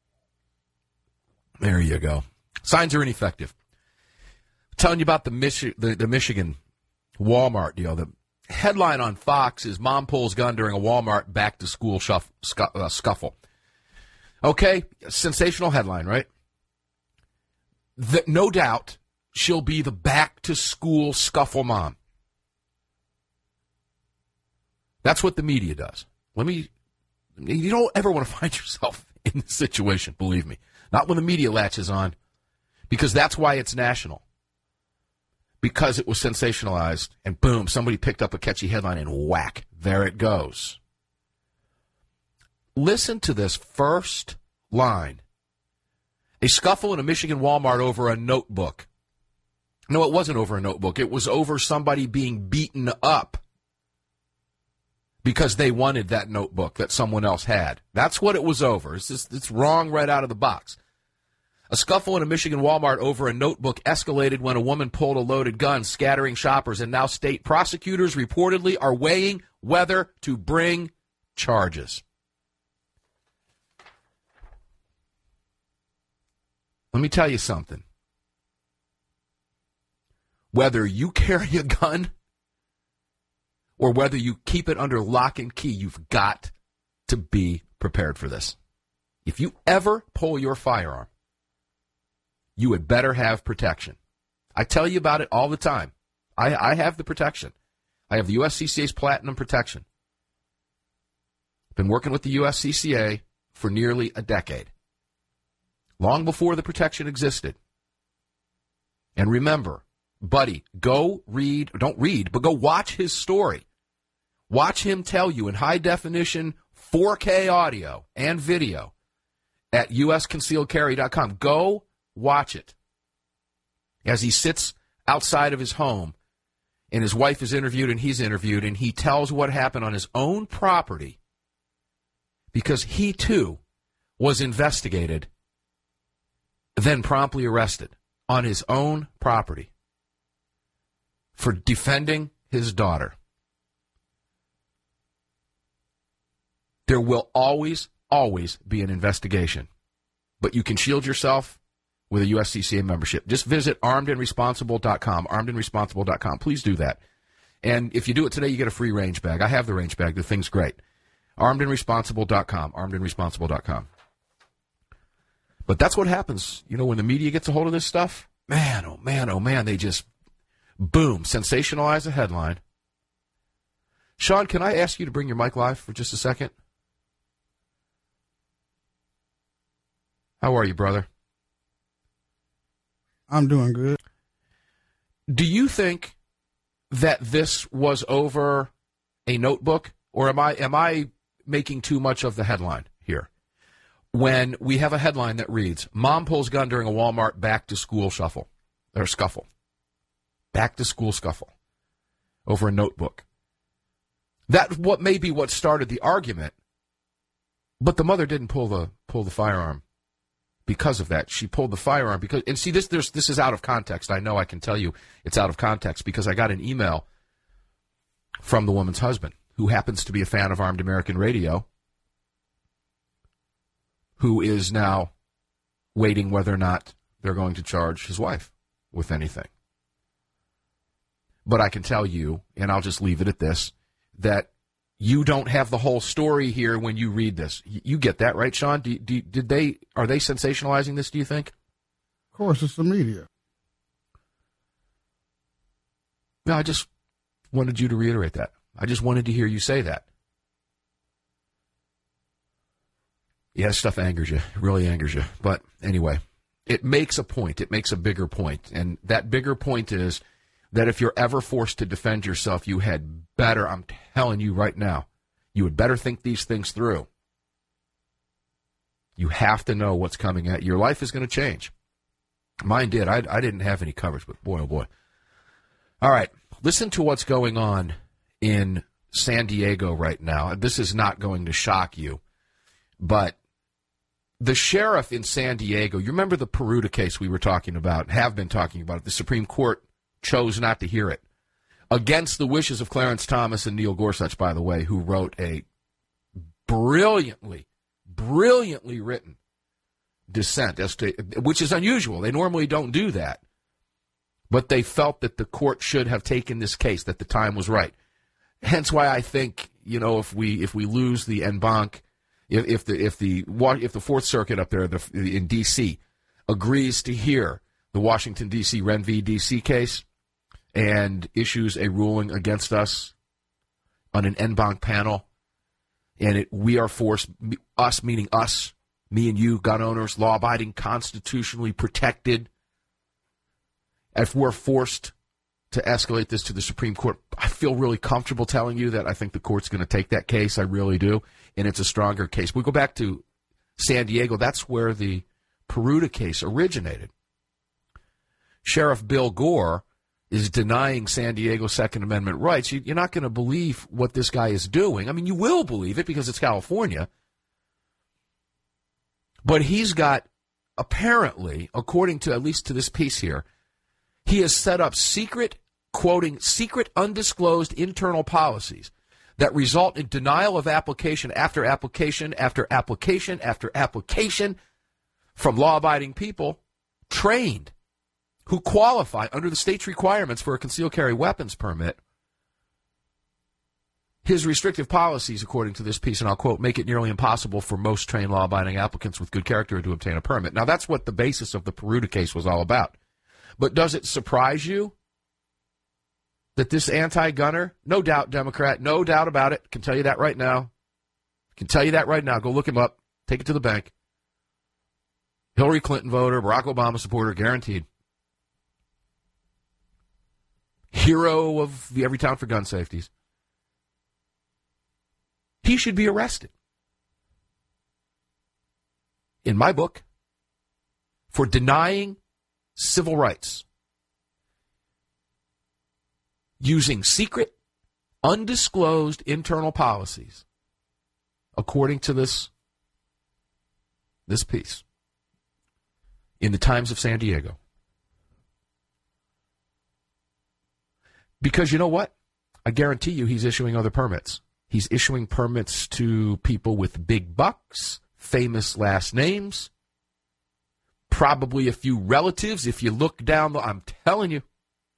There you go. Signs are ineffective. I'm telling you about the, Michi- the, the Michigan Walmart deal. The headline on Fox is Mom Pulls Gun During a Walmart Back-to-School shuff, scu- uh, Scuffle. Okay, sensational headline, right? The, no doubt she'll be the back-to-school scuffle mom. That's what the media does. Let me, you don't ever want to find yourself in this situation, believe me. Not when the media latches on, because that's why it's national. Because it was sensationalized, and boom, somebody picked up a catchy headline, and whack, there it goes. Listen to this first line. A scuffle in a Michigan Walmart over a notebook. No, it wasn't over a notebook. It was over somebody being beaten up because they wanted that notebook that someone else had. That's what it was over. It's just, it's wrong right out of the box. A scuffle in a Michigan Walmart over a notebook escalated when a woman pulled a loaded gun, scattering shoppers, and now state prosecutors reportedly are weighing whether to bring charges. Let me tell you something. Whether you carry a gun or whether you keep it under lock and key, you've got to be prepared for this. If you ever pull your firearm, you had better have protection. I tell you about it all the time. I, I have the protection. I have the U S C C A's Platinum Protection. Been working with the U S C C A for nearly a decade. Long before the protection existed. And remember, buddy, go read, don't read, but go watch his story. Watch him tell you in high definition four K audio and video at U S concealed carry dot com. Go watch it as he sits outside of his home and his wife is interviewed and he's interviewed and he tells what happened on his own property because he too was investigated, then promptly arrested on his own property. for defending his daughter. There will always, always be an investigation. But you can shield yourself with a U S C C A membership. Just visit armed and responsible dot com, armed and responsible dot com. Please do that. And if you do it today, you get a free range bag. I have the range bag. The thing's great. armed and responsible dot com, armed and responsible dot com. But that's what happens, you know, when the media gets a hold of this stuff. Man, oh man, oh man, they just, boom, sensationalize a headline. Sean, can I ask you to bring your mic live for just a second? How are you, brother? I'm doing good. Do you think that this was over a notebook, or am I am I making too much of the headline here? When we have a headline that reads, "Mom pulls gun during a Walmart back-to-school shuffle," or scuffle. Back-to-school scuffle over a notebook. That what may be what started the argument, but the mother didn't pull the pull the firearm. Because of that, she pulled the firearm because, and see, this there's, this is out of context. I know I can tell you it's out of context because I got an email from the woman's husband, who happens to be a fan of Armed American Radio, who is now waiting whether or not they're going to charge his wife with anything. But I can tell you, and I'll just leave it at this, that you don't have the whole story here when you read this. You get that, right, Sean? Do, do, did they are they sensationalizing this, do you think? Of course, it's the media. No, I just wanted you to reiterate that. I just wanted to hear you say that. Yeah, this stuff angers you. It really angers you. But anyway, it makes a point. It makes a bigger point. And that bigger point is that if you're ever forced to defend yourself, you had better, I'm telling you right now, you had better think these things through. You have to know what's coming at you. Your life is going to change. Mine did. I, I didn't have any coverage, but boy, oh boy. All right, listen to what's going on in San Diego right now. This is not going to shock you, but the sheriff in San Diego, you remember the Peruta case we were talking about, have been talking about it. The Supreme Court chose not to hear it, against the wishes of Clarence Thomas and Neil Gorsuch, by the way, who wrote a brilliantly, brilliantly written dissent, as to, which is unusual. They normally don't do that. But they felt that the court should have taken this case, that the time was right. Hence why I think, you know, if we if we lose the en banc, if, if the if the if the Fourth Circuit up there the, in D C agrees to hear the Washington D C Ren v. D C case and issues a ruling against us on an en banc panel, and it, we are forced, us meaning us, me and you, gun owners, law-abiding, constitutionally protected, if we're forced to escalate this to the Supreme Court, I feel really comfortable telling you that I think the court's going to take that case. I really do, and it's a stronger case. We go back to San Diego. That's where the Peruta case originated. Sheriff Bill Gore is denying San Diego's Second Amendment rights. You, you're not going to believe what this guy is doing. I mean, you will believe it because it's California. But he's got, apparently, according to at least to this piece here, he has set up secret, quoting, secret undisclosed internal policies that result in denial of application after application after application after application from law-abiding people trained who qualify under the state's requirements for a concealed carry weapons permit. His restrictive policies, according to this piece, and I'll quote, make it nearly impossible for most trained law-abiding applicants with good character to obtain a permit. Now, that's what the basis of the Peruta case was all about. But does it surprise you that this anti-gunner, no doubt Democrat, no doubt about it, can tell you that right now, can tell you that right now, go look him up, take it to the bank, Hillary Clinton voter, Barack Obama supporter, guaranteed, hero of the Everytown for Gun Safeties, he should be arrested, in my book, for denying civil rights using secret, undisclosed internal policies, according to this, this piece in the Times of San Diego. Because you know what? I guarantee you he's issuing other permits. He's issuing permits to people with big bucks, famous last names, probably a few relatives. If you look down, the, I'm telling you,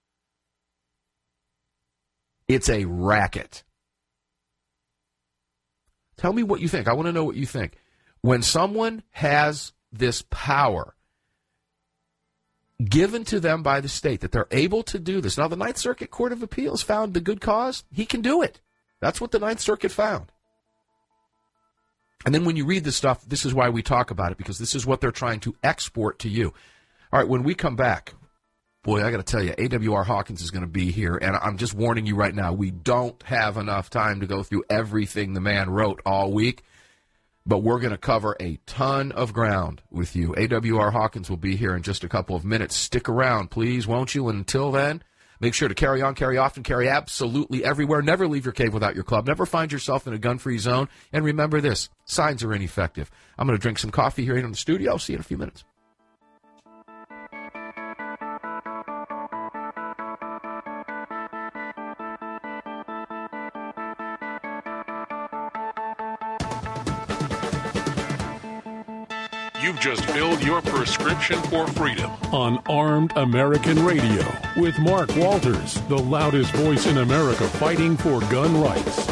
it's a racket. Tell me what you think. I want to know what you think. When someone has this power given to them by the state, that they're able to do this. Now, the Ninth Circuit Court of Appeals found the good cause. He can do it. That's what the Ninth Circuit found. And then when you read this stuff, this is why we talk about it, because this is what they're trying to export to you. All right, when we come back, boy, I got to tell you, A W R Hawkins is going to be here, and I'm just warning you right now, we don't have enough time to go through everything the man wrote all week, but we're going to cover a ton of ground with you. A W R Hawkins will be here in just a couple of minutes. Stick around, please, won't you? And until then, make sure to carry on, carry often, carry absolutely everywhere. Never leave your cave without your club. Never find yourself in a gun-free zone. And remember this, signs are ineffective. I'm going to drink some coffee here in the studio. I'll see you in a few minutes. You've just filled your prescription for freedom on Armed American Radio with Mark Walters, the loudest voice in America fighting for gun rights.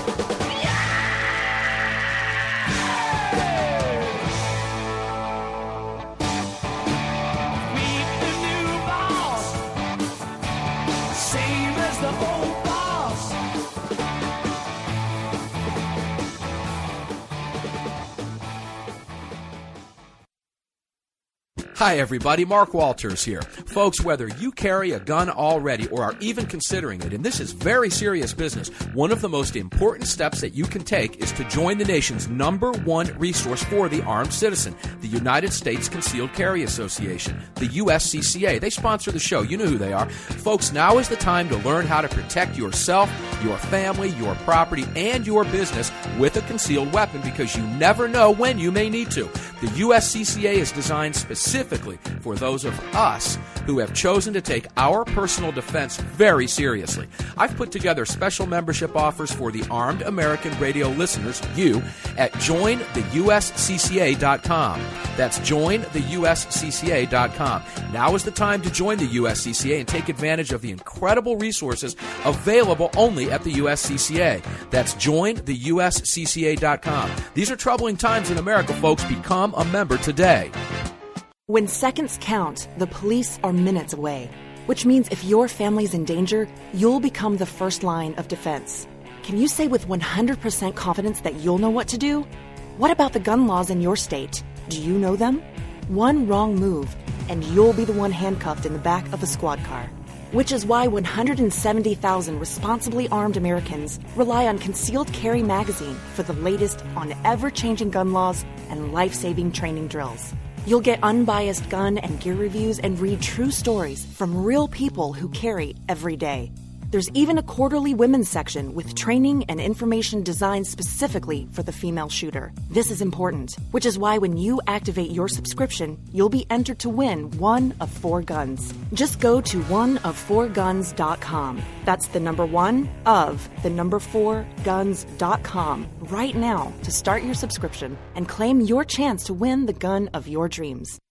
Hi, everybody. Mark Walters here. Folks, whether you carry a gun already or are even considering it, and this is very serious business, one of the most important steps that you can take is to join the nation's number one resource for the armed citizen, the United States Concealed Carry Association, the U S C C A. They sponsor the show. You know who they are. Folks, now is the time to learn how to protect yourself, your family, your property, and your business with a concealed weapon, because you never know when you may need to. The U S C C A is designed specifically for those of us who have chosen to take our personal defense very seriously. I've put together special membership offers for the Armed American Radio listeners, you, at join the U S C C A dot com. That's join the U S C C A dot com. Now is the time to join the U S C C A and take advantage of the incredible resources available only at the U S C C A. That's join the U S C C A dot com. These are troubling times in America, folks. Become a member today. When seconds count, the police are minutes away, which means if your family's in danger, you'll become the first line of defense. Can you say with one hundred percent confidence that you'll know what to do? What about the gun laws in your state? Do you know them? One wrong move, and you'll be the one handcuffed in the back of a squad car. Which is why one hundred seventy thousand responsibly armed Americans rely on Concealed Carry Magazine for the latest on ever-changing gun laws and life-saving training drills. You'll get unbiased gun and gear reviews and read true stories from real people who carry every day. There's even a quarterly women's section with training and information designed specifically for the female shooter. This is important, which is why when you activate your subscription, you'll be entered to win one of four guns. Just go to one of four guns dot com. That's the number one of the number four guns dot com right now to start your subscription and claim your chance to win the gun of your dreams.